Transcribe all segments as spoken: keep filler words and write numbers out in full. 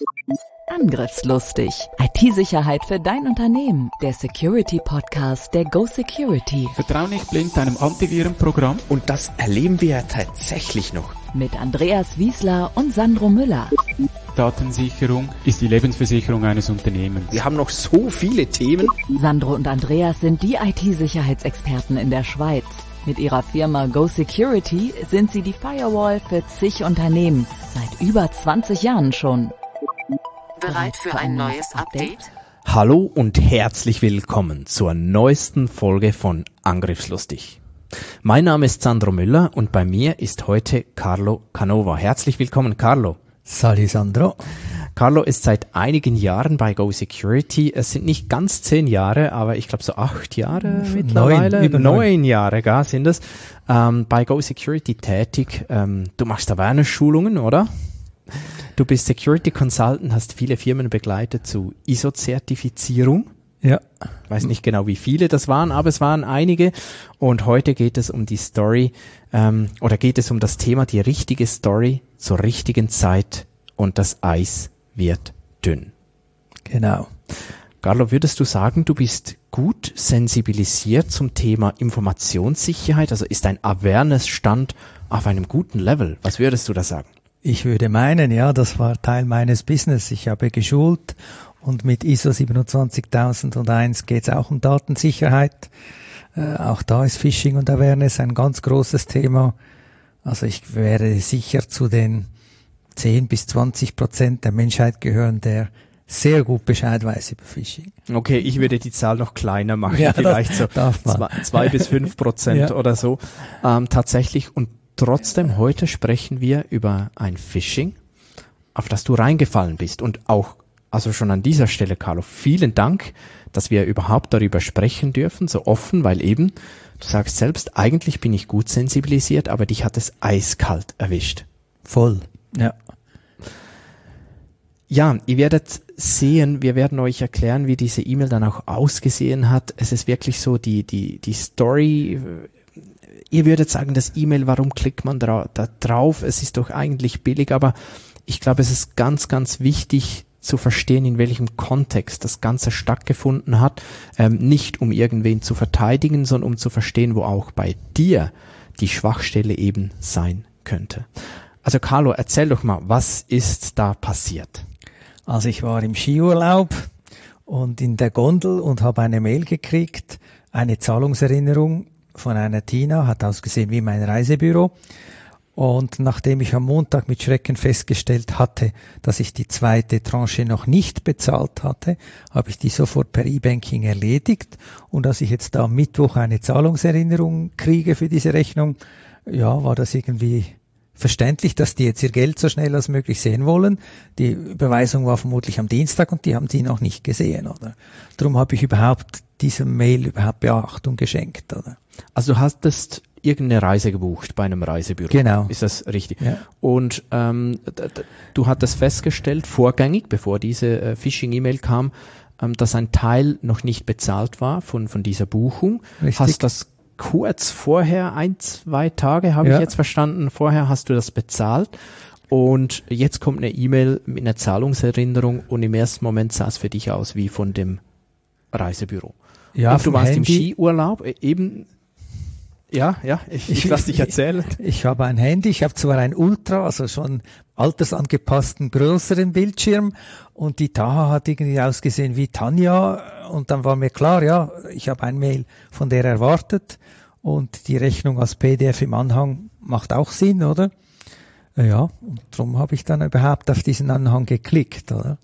Angriffslustig. I T-Sicherheit für dein Unternehmen. Der Security-Podcast der Go Security. Vertrau nicht blind deinem Antivirenprogramm. Und das erleben wir ja tatsächlich noch. Mit Andreas Wiesler und Sandro Müller. Datensicherung ist die Lebensversicherung eines Unternehmens. Wir haben noch so viele Themen. Sandro und Andreas sind die I T-Sicherheitsexperten in der Schweiz. Mit ihrer Firma Go Security sind sie die Firewall für zig Unternehmen. Seit über zwanzig Jahren schon. Bereit für ein neues Update? Hallo und herzlich willkommen zur neuesten Folge von Angriffslustig. Mein Name ist Sandro Müller und bei mir ist heute Carlo Canova. Herzlich willkommen, Carlo. Salut, Sandro. Carlo ist seit einigen Jahren bei Go Security. Es sind nicht ganz zehn Jahre, aber ich glaube so acht Jahre neun, mittlerweile. Über neun, neun Jahre, gar sind es. Ähm, bei Go Security tätig. Ähm, du machst Awareness-Schulungen, oder? Du bist Security Consultant, hast viele Firmen begleitet zu I S O-Zertifizierung. Ja. Ich weiß nicht genau, wie viele das waren, aber es waren einige. Und heute geht es um die Story, ähm, oder geht es um das Thema, die richtige Story zur richtigen Zeit und das Eis wird dünn. Genau. Carlo, würdest du sagen, du bist gut sensibilisiert zum Thema Informationssicherheit? Also ist dein Awareness-Stand auf einem guten Level? Was würdest du da sagen? Ich würde meinen, ja, das war Teil meines Business. Ich habe geschult und mit I S O siebenundzwanzigtausendeins geht es auch um Datensicherheit. Äh, auch da ist Phishing und Awareness ein ganz großes Thema. Also ich wäre sicher zu den zehn bis zwanzig Prozent der Menschheit gehören, der sehr gut Bescheid weiß über Phishing. Okay, ich würde die Zahl noch kleiner machen, ja, vielleicht so zwei, zwei bis fünf Prozent ja. oder so. Ähm, tatsächlich, und trotzdem, heute sprechen wir über ein Phishing, auf das du reingefallen bist. Und auch, also schon an dieser Stelle, Carlo, vielen Dank, dass wir überhaupt darüber sprechen dürfen, so offen, weil eben, du sagst selbst, eigentlich bin ich gut sensibilisiert, aber dich hat es eiskalt erwischt. Voll, ja. Ja, ihr werdet sehen, wir werden euch erklären, wie diese E-Mail dann auch ausgesehen hat. Es ist wirklich so die, die, die Story. Ihr würdet sagen, das E-Mail, warum klickt man da, da drauf? Es ist doch eigentlich billig, aber ich glaube, es ist ganz, ganz wichtig zu verstehen, in welchem Kontext das Ganze stattgefunden hat. Ähm, nicht um irgendwen zu verteidigen, sondern um zu verstehen, wo auch bei dir die Schwachstelle eben sein könnte. Also Carlo, erzähl doch mal, was ist da passiert? Also ich war im Skiurlaub und in der Gondel und habe eine Mail gekriegt, eine Zahlungserinnerung von einer Tina, hat ausgesehen wie mein Reisebüro. Und nachdem ich am Montag mit Schrecken festgestellt hatte, dass ich die zweite Tranche noch nicht bezahlt hatte, habe ich die sofort per E-Banking erledigt. Und als ich jetzt da am Mittwoch eine Zahlungserinnerung kriege für diese Rechnung, ja, war das irgendwie verständlich, dass die jetzt ihr Geld so schnell als möglich sehen wollen. Die Überweisung war vermutlich am Dienstag und die haben die noch nicht gesehen, oder? Darum habe ich überhaupt diesem Mail überhaupt Beachtung geschenkt, oder? Also du hattest irgendeine Reise gebucht bei einem Reisebüro. Genau. Ist das richtig? Ja. Und ähm, d- d- du hattest festgestellt, vorgängig, bevor diese äh, Phishing-E-Mail kam, ähm, dass ein Teil noch nicht bezahlt war von von dieser Buchung. Richtig. Hast das kurz vorher, ein, zwei Tage, habe ja. ich jetzt verstanden, vorher hast du das bezahlt und jetzt kommt eine E-Mail mit einer Zahlungserinnerung und im ersten Moment sah es für dich aus wie von dem Reisebüro. Ja, und du warst Handy. im Skiurlaub, eben, ja, ja, ich, ich lass dich erzählen. Ich, ich habe ein Handy, ich habe zwar ein Ultra, also schon altersangepassten größeren Bildschirm und die Taha hat irgendwie ausgesehen wie Tanja und dann war mir klar, ja, ich habe ein Mail von der erwartet und die Rechnung als P D F im Anhang macht auch Sinn, oder? Ja, und darum habe ich dann überhaupt auf diesen Anhang geklickt, oder?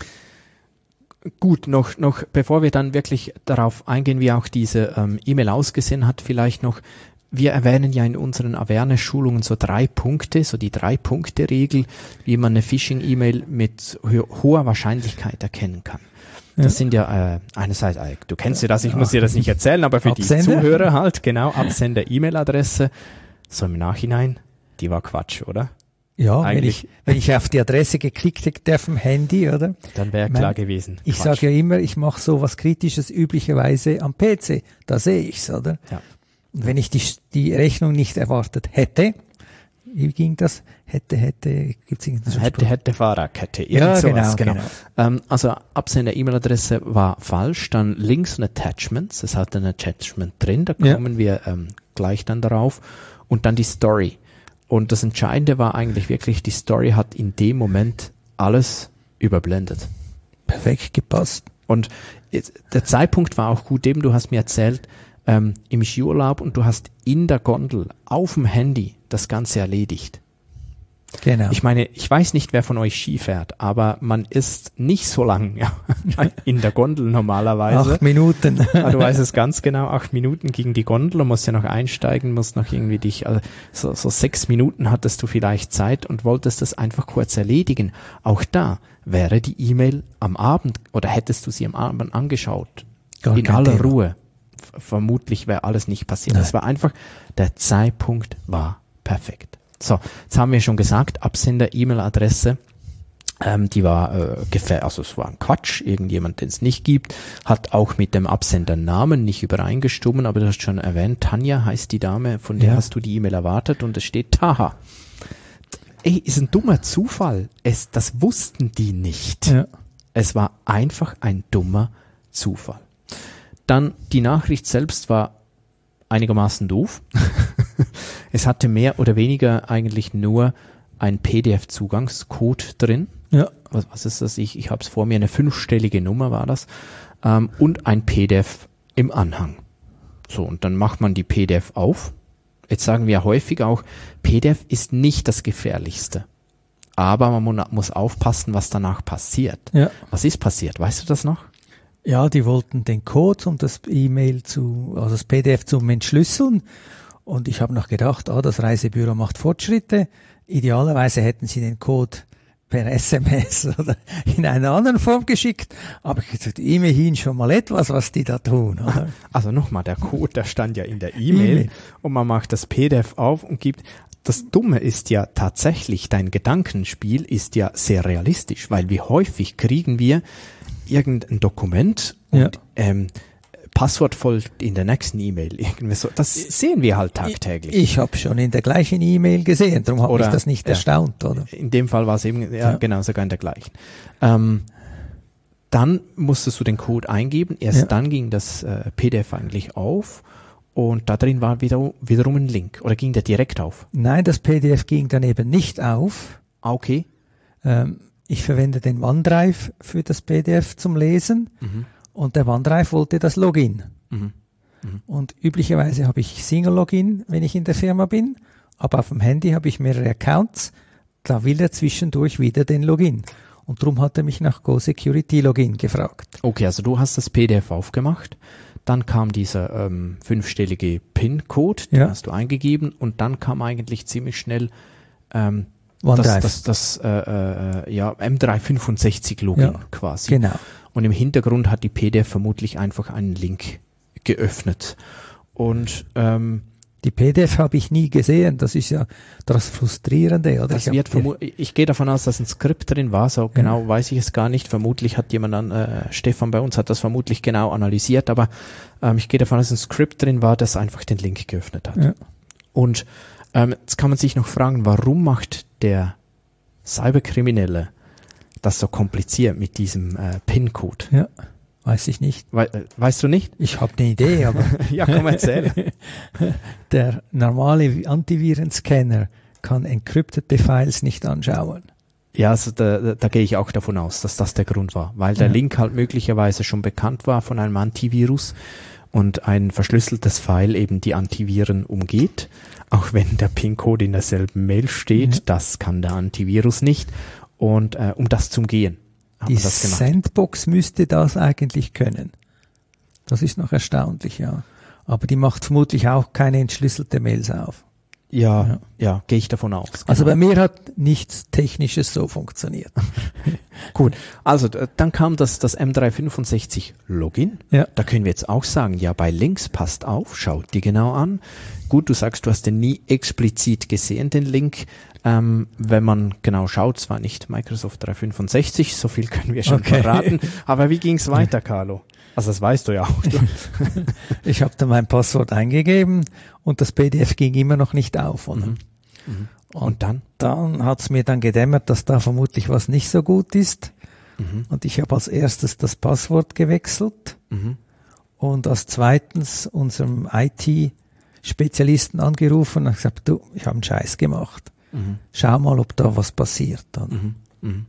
Gut, noch, noch, bevor wir dann wirklich darauf eingehen, wie auch diese ähm, E-Mail ausgesehen hat, vielleicht noch, wir erwähnen ja in unseren Awareness-Schulungen so drei Punkte, so die Drei-Punkte-Regel, wie man eine Phishing-E-Mail mit ho- hoher Wahrscheinlichkeit erkennen kann. Das ja. sind ja äh, einerseits, äh, du kennst ja das, ich ja. muss dir das nicht erzählen, aber für Absender. die Zuhörer halt, genau, Absender-E-Mail-Adresse, so im Nachhinein, die war Quatsch, oder? Ja, wenn ich, wenn ich auf die Adresse geklickt hätte auf dem Handy, oder? Dann wäre klar gewesen. Ich sage ja immer, ich mache so was Kritisches üblicherweise am P C. Da sehe ich's, oder? Ja. Und wenn ich die, die Rechnung nicht erwartet hätte, wie ging das? Hätte, hätte, gibt's irgendeinen Hätte, hätte, Fahrradkette. Irgend Ja, sowas, genau, genau. Ähm, also Absender-E-Mail-Adresse war falsch, dann Links und Attachments, es hat ein Attachment drin, da Ja. kommen wir ähm, gleich dann darauf. Und dann die Story. Und das Entscheidende war eigentlich wirklich, die Story hat in dem Moment alles überblendet. Perfekt gepasst. Und jetzt, der Zeitpunkt war auch gut, eben du hast mir erzählt, ähm, im Skiurlaub und du hast in der Gondel auf dem Handy das Ganze erledigt. Genau. Ich meine, ich weiß nicht, wer von euch Ski fährt, aber man ist nicht so lang ja, in der Gondel normalerweise. Acht Minuten. Ah, du weißt es ganz genau, acht Minuten gegen die Gondel, du musst ja noch einsteigen, musst noch irgendwie dich, also so, so sechs Minuten hattest du vielleicht Zeit und wolltest das einfach kurz erledigen. Auch da wäre die E-Mail am Abend oder hättest du sie am Abend angeschaut, Gar in kein aller Thema. Ruhe. F- Vermutlich wäre alles nicht passiert. Nein. Es war einfach, der Zeitpunkt war perfekt. So, jetzt haben wir schon gesagt, Absender-E-Mail-Adresse, ähm, die war äh, gefähr, also es war ein Quatsch, irgendjemand, den es nicht gibt, hat auch mit dem Absendernamen nicht übereingestimmt, aber du hast schon erwähnt, Tanja heißt die Dame, von der Ja. hast du die E-Mail erwartet und es steht Taha. Ey, ist ein dummer Zufall. Es, das wussten die nicht. Ja. Es war einfach ein dummer Zufall. Dann die Nachricht selbst war einigermaßen doof. Es hatte mehr oder weniger eigentlich nur ein P D F-Zugangscode drin. Ja. Was, was ist das? Ich, ich habe es vor mir, eine fünfstellige Nummer war das. Ähm, und ein P D F im Anhang. So, und dann macht man die P D F auf. Jetzt sagen wir häufig auch, P D F ist nicht das Gefährlichste. Aber man mu- muss aufpassen, was danach passiert. Ja. Was ist passiert? Weißt du das noch? Ja, die wollten den Code, um das E-Mail zu, also das P D F zum Entschlüsseln. Und ich habe noch gedacht, ah, das Reisebüro macht Fortschritte. Idealerweise hätten sie den Code per S M S oder in einer anderen Form geschickt. Aber ich gesagt, immerhin schon mal etwas, was die da tun. Oder? Also nochmal, der Code, der stand ja in der E-Mail E-Mail. und man macht das P D F auf und gibt. Das Dumme ist ja tatsächlich, dein Gedankenspiel ist ja sehr realistisch, weil wie häufig kriegen wir irgendein Dokument und Ja. ähm, Passwort folgt in der nächsten E-Mail. Irgendwie so. Das sehen wir halt tagtäglich. Ich habe schon in der gleichen E-Mail gesehen, darum habe Oder- ich das nicht ja. erstaunt, oder? In dem Fall war es eben, ja, Ja. genau, sogar in der gleichen. Ähm, dann musstest du den Code eingeben, erst Ja. dann ging das äh, P D F eigentlich auf und da drin war wieder, wiederum ein Link. Oder ging der direkt auf? Nein, das P D F ging dann eben nicht auf. Ah, okay. Ähm, ich verwende den OneDrive für das P D F zum Lesen Mhm. und der OneDrive wollte das Login. Mhm. Und üblicherweise habe ich Single-Login, wenn ich in der Firma bin, aber auf dem Handy habe ich mehrere Accounts, da will er zwischendurch wieder den Login. Und darum hat er mich nach Go Security Login gefragt. Okay, also du hast das P D F aufgemacht, dann kam dieser ähm, fünfstellige PIN-Code, den Ja. hast du eingegeben und dann kam eigentlich ziemlich schnell ähm, OneDrive. das, das, das äh, äh, ja, M drei fünfundsechzig Login Ja, quasi. Genau. Und im Hintergrund hat die P D F vermutlich einfach einen Link geöffnet. Und ähm, Die P D F habe ich nie gesehen, das ist ja das Frustrierende. Oder? das ich, wird hab die- vermu- ich gehe davon aus, dass ein Skript drin war, so genau weiß ich es gar nicht. Vermutlich hat jemand an, äh, Stefan bei uns hat das vermutlich genau analysiert, aber ähm, ich gehe davon aus, dass ein Skript drin war, das einfach den Link geöffnet hat. Ja. Und ähm, jetzt kann man sich noch fragen, warum macht der Cyberkriminelle das so kompliziert mit diesem äh, PIN-Code? ja, weiß ich nicht. We äh, weißt du nicht? Ich habe eine Idee, aber Ja, komm, erzähl. der normale Antivirenscanner kann encryptete Files nicht anschauen. Ja, also da, da, da gehe ich auch davon aus, dass das der Grund war, weil der Ja. Link halt möglicherweise schon bekannt war von einem Antivirus und ein verschlüsseltes File eben die Antiviren umgeht, auch wenn der PIN-Code in derselben Mail steht, Ja. das kann der Antivirus nicht und äh, um das zu umgehen, hat Die man das gemacht. Sandbox müsste das eigentlich können. Das ist noch erstaunlich, ja. Aber die macht vermutlich auch keine entschlüsselte Mails auf. Ja, ja, Ja. gehe ich davon aus. Also genau. bei mir hat nichts Technisches so funktioniert. Gut, also d- dann kam das, das M drei fünfundsechzig Login. Ja. Da können wir jetzt auch sagen, ja, bei Links passt auf, schaut die genau an. Gut, du sagst, du hast den nie explizit gesehen, den Link. Ähm, wenn man genau schaut, zwar nicht Microsoft dreihundertfünfundsechzig, so viel können wir schon Okay. verraten. Aber wie ging's weiter, Carlo? Also das weißt du ja auch. Ich habe dann mein Passwort eingegeben und das P D F ging immer noch nicht auf. Oder? Mhm. Mhm. Und, und dann? Dann hat's mir dann gedämmert, dass da vermutlich was nicht so gut ist. Mhm. Und ich habe als erstes das Passwort gewechselt Mhm. und als zweitens unserem I T-Spezialisten angerufen und gesagt, du, ich habe einen Scheiß gemacht. Mhm. Schau mal, ob da was passiert. Dann. Mhm. Mhm.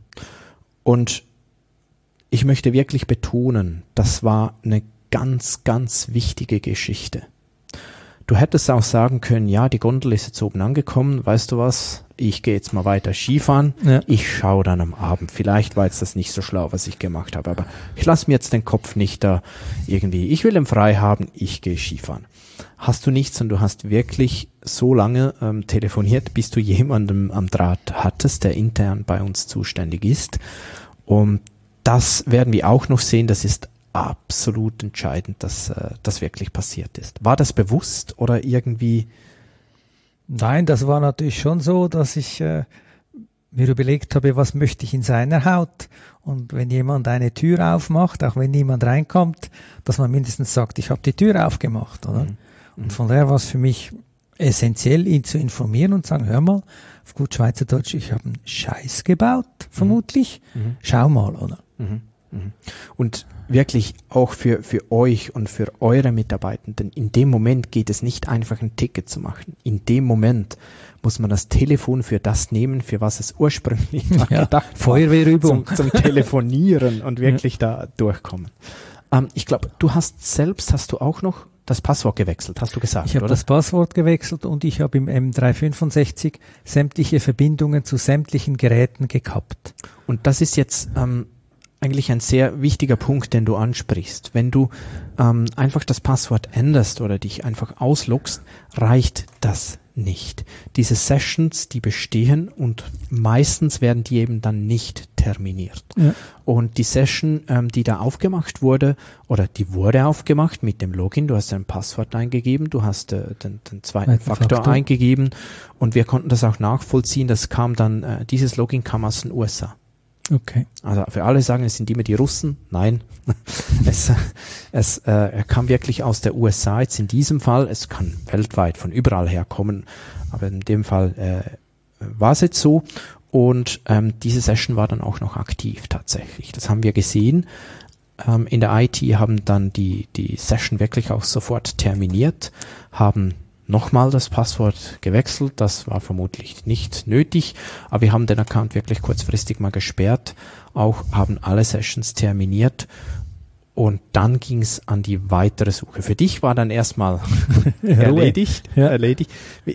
Und ich möchte wirklich betonen, das war eine ganz, ganz wichtige Geschichte. Du hättest auch sagen können, ja, die Gondel ist jetzt oben angekommen, weißt du was, ich gehe jetzt mal weiter Skifahren, Ja. ich schaue dann am Abend, vielleicht war jetzt das nicht so schlau, was ich gemacht habe, aber ich lasse mir jetzt den Kopf nicht da irgendwie, ich will ihn frei haben, ich gehe Skifahren. Hast du nicht, sondern du hast wirklich so lange ähm, telefoniert, bis du jemanden am Draht hattest, der intern bei uns zuständig ist, und das werden wir auch noch sehen, das ist absolut entscheidend, dass äh, das wirklich passiert ist. War das bewusst oder irgendwie? Nein, das war natürlich schon so, dass ich äh, mir überlegt habe, was möchte ich in seiner Haut? Und wenn jemand eine Tür aufmacht, auch wenn niemand reinkommt, dass man mindestens sagt, ich habe die Tür aufgemacht, oder? Mhm. Und von daher war es für mich essentiell, ihn zu informieren und sagen, hör mal, auf gut Schweizerdeutsch, ich habe einen Scheiß gebaut, vermutlich. Mhm. Schau mal, oder? Mhm. Und wirklich auch für, für euch und für eure Mitarbeitenden, in dem Moment geht es nicht einfach, ein Ticket zu machen. In dem Moment muss man das Telefon für das nehmen, für was es ursprünglich mal Ja, gedacht war. Feuerwehrübung. Zum, zum Telefonieren und wirklich ja. da durchkommen. Ähm, ich glaube, du hast selbst, hast du auch noch das Passwort gewechselt, hast du gesagt, Ich habe oder? das Passwort gewechselt und ich habe im M dreihundertfünfundsechzig sämtliche Verbindungen zu sämtlichen Geräten gekappt. Und das ist jetzt ähm, eigentlich ein sehr wichtiger Punkt, den du ansprichst. Wenn du ähm, einfach das Passwort änderst oder dich einfach ausloggst, reicht das nicht. Diese Sessions, die bestehen und meistens werden die eben dann nicht terminiert. Ja. Und die Session, ähm, die da aufgemacht wurde, oder die wurde aufgemacht mit dem Login, du hast ein Passwort eingegeben, du hast äh, den, den zweiten Faktor, Faktor eingegeben und wir konnten das auch nachvollziehen, das kam dann, äh, dieses Login kam aus den U S A. Okay. Also für alle sagen, es sind immer die Russen. Nein, es, es äh, er kam wirklich aus der U S A jetzt in diesem Fall. Es kann weltweit von überall herkommen, aber in dem Fall äh, war es jetzt so. Und ähm, diese Session war dann auch noch aktiv tatsächlich. Das haben wir gesehen. Ähm, in der I T haben dann die die Session wirklich auch sofort terminiert, haben nochmal das Passwort gewechselt, das war vermutlich nicht nötig, aber wir haben den Account wirklich kurzfristig mal gesperrt, auch haben alle Sessions terminiert und dann ging es an die weitere Suche. Für dich war dann erstmal erledigt, Ja. erledigt.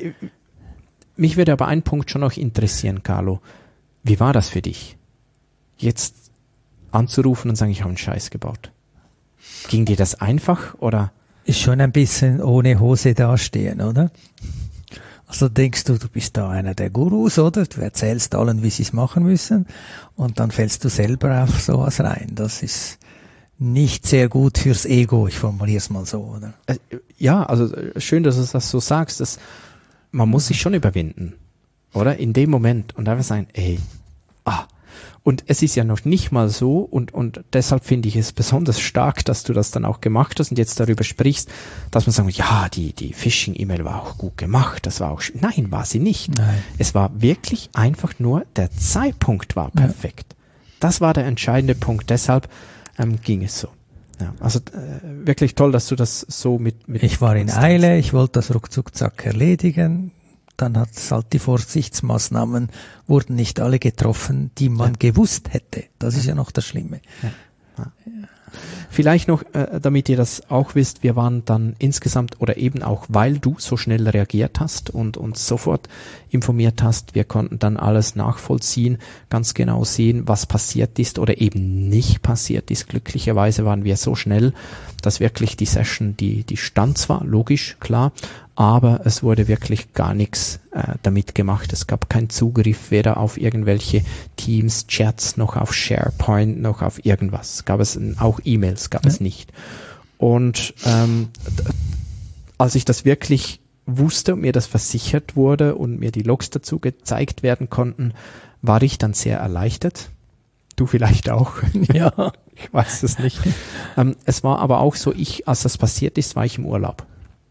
Mich würde aber ein Punkt schon noch interessieren, Carlo. Wie war das für dich, jetzt anzurufen und sagen, ich habe einen Scheiß gebaut? Ging dir das einfach oder? Ist schon ein bisschen ohne Hose dastehen, oder? Also denkst du, du bist da einer der Gurus, oder? Du erzählst allen, wie sie es machen müssen und dann fällst du selber auf sowas rein. Das ist nicht sehr gut fürs Ego, ich formuliere es mal so, oder? Ja, also schön, dass du das so sagst. Dass man muss sich schon überwinden, oder? In dem Moment und einfach sagen, ey, ah. Und es ist ja noch nicht mal so und, und deshalb finde ich es besonders stark, dass du das dann auch gemacht hast und jetzt darüber sprichst, dass man sagt, ja, die, die Phishing-E-Mail war auch gut gemacht, das war auch, nein, war sie nicht. Nein. Es war wirklich einfach nur, der Zeitpunkt war perfekt. Ja. Das war der entscheidende Punkt, deshalb ähm, ging es so. Ja, also äh, wirklich toll, dass du das so mit... mit ich war in Eile, ich wollte das ruckzuck zack erledigen. Dann hat es halt die Vorsichtsmaßnahmen, wurden nicht alle getroffen, die man ja. gewusst hätte. Das ist ja noch das Schlimme. Ja. Ja. Vielleicht noch, äh, damit ihr das auch wisst, wir waren dann insgesamt oder eben auch, weil du so schnell reagiert hast und uns sofort informiert hast, wir konnten dann alles nachvollziehen, ganz genau sehen, was passiert ist oder eben nicht passiert ist. Glücklicherweise waren wir so schnell, dass wirklich die Session, die, die stand zwar, logisch, klar, aber es wurde wirklich gar nichts äh, damit gemacht. Es gab keinen Zugriff weder auf irgendwelche Teams, Chats, noch auf SharePoint, noch auf irgendwas. Gab es auch E-Mails, gab ja. es nicht. Und ähm, als ich das wirklich wusste und mir das versichert wurde und mir die Logs dazu gezeigt werden konnten, war ich dann sehr erleichtert. Du vielleicht auch. Ja, ich weiß es nicht. ähm, es war aber auch so, ich, als das passiert ist, war ich im Urlaub.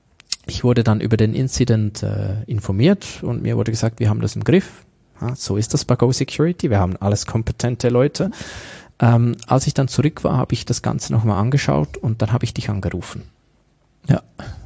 ich wurde dann über den Incident äh, informiert und mir wurde gesagt, wir haben das im Griff. Ja, so ist das bei Go Security. Wir haben alles kompetente Leute. Ähm, als ich dann zurück war, habe ich das Ganze nochmal angeschaut und dann habe ich dich angerufen. Ja.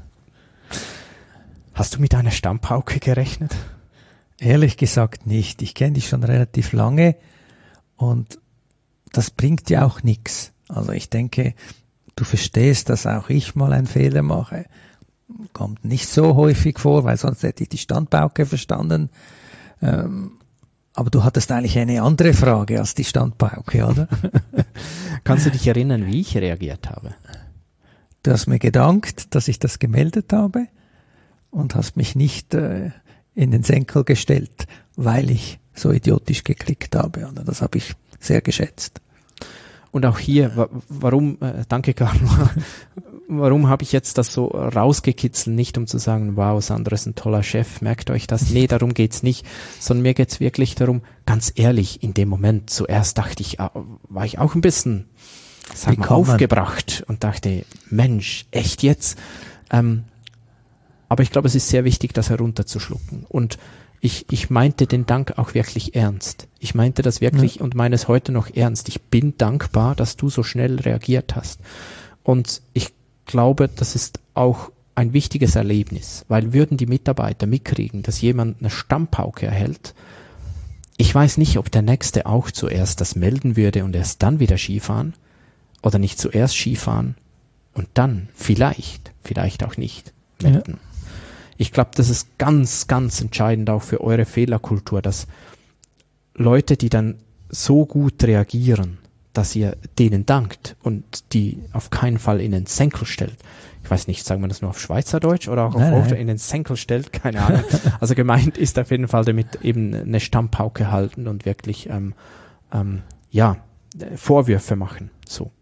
Hast du mit einer Stammpauke gerechnet? Ehrlich gesagt nicht. Ich kenne dich schon relativ lange und das bringt ja auch nichts. Also ich denke, du verstehst, dass auch ich mal einen Fehler mache. Kommt nicht so häufig vor, weil sonst hätte ich die Standpauke verstanden. Ähm, aber du hattest eigentlich eine andere Frage als die Standpauke, oder? Kannst du dich erinnern, wie ich reagiert habe? Du hast mir gedankt, dass ich das gemeldet habe und hast mich nicht äh, in den Senkel gestellt, weil ich so idiotisch geklickt habe. Oder? Das habe ich sehr geschätzt. Und auch hier, wa- warum, äh, danke Carlo, warum habe ich jetzt das so rausgekitzelt, nicht um zu sagen, wow, Sandro ist ein toller Chef, merkt euch das, nee, darum geht's nicht, sondern mir geht's wirklich darum, ganz ehrlich, in dem Moment, zuerst dachte ich, war ich auch ein bisschen, sag mal, aufgebracht und dachte, Mensch, echt jetzt? Ähm, aber ich glaube, es ist sehr wichtig, das herunterzuschlucken und Ich, ich meinte den Dank auch wirklich ernst. Ich meinte das wirklich ja. und meine es heute noch ernst. Ich bin dankbar, dass du so schnell reagiert hast. Und ich glaube, das ist auch ein wichtiges Erlebnis, weil würden die Mitarbeiter mitkriegen, dass jemand eine Stammpauke erhält, ich weiß nicht, ob der Nächste auch zuerst das melden würde und erst dann wieder Skifahren oder nicht zuerst Skifahren und dann vielleicht, vielleicht auch nicht melden. Ja. Ich glaube, das ist ganz, ganz entscheidend auch für eure Fehlerkultur, dass Leute, die dann so gut reagieren, dass ihr denen dankt und die auf keinen Fall in den Senkel stellt. Ich weiß nicht, sagen wir das nur auf Schweizerdeutsch oder auch nein, auf nein. in den Senkel stellt, keine Ahnung. Also gemeint ist auf jeden Fall damit eben eine Stammpauke halten und wirklich ähm, ähm, ja Vorwürfe machen. So.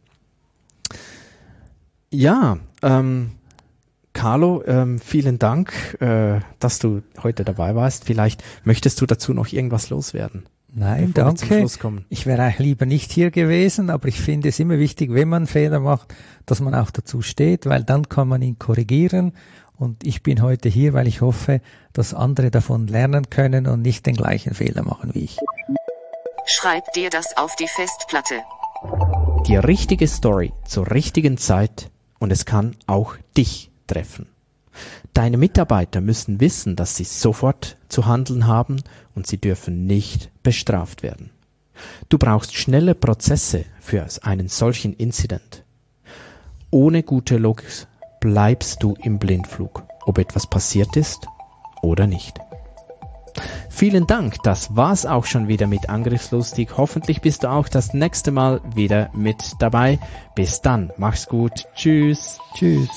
Ja, ähm, Carlo, ähm, vielen Dank, äh, dass du heute dabei warst. Vielleicht möchtest du dazu noch irgendwas loswerden? Nein, danke. Ich wäre eigentlich lieber nicht hier gewesen, aber ich finde es immer wichtig, wenn man Fehler macht, dass man auch dazu steht, weil dann kann man ihn korrigieren. Und ich bin heute hier, weil ich hoffe, dass andere davon lernen können und nicht den gleichen Fehler machen wie ich. Schreib dir das auf die Festplatte. Die richtige Story zur richtigen Zeit und es kann auch dich treffen. Deine Mitarbeiter müssen wissen, dass sie sofort zu handeln haben und sie dürfen nicht bestraft werden. Du brauchst schnelle Prozesse für einen solchen Incident. Ohne gute Logik bleibst du im Blindflug, ob etwas passiert ist oder nicht. Vielen Dank, das war's auch schon wieder mit Angriffslustig. Hoffentlich bist du auch das nächste Mal wieder mit dabei. Bis dann, mach's gut, tschüss. Tschüss.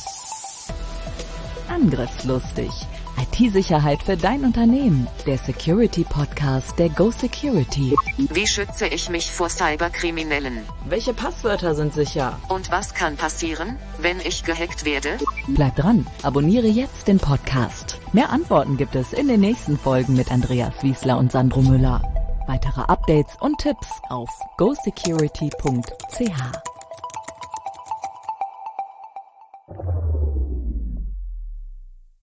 Angriffslustig. I T-Sicherheit für dein Unternehmen. Der Security-Podcast der Go Security. Wie schütze ich mich vor Cyberkriminellen? Welche Passwörter sind sicher? Und was kann passieren, wenn ich gehackt werde? Bleib dran, abonniere jetzt den Podcast. Mehr Antworten gibt es in den nächsten Folgen mit Andreas Wiesler und Sandro Müller. Weitere Updates und Tipps auf go security punkt c h.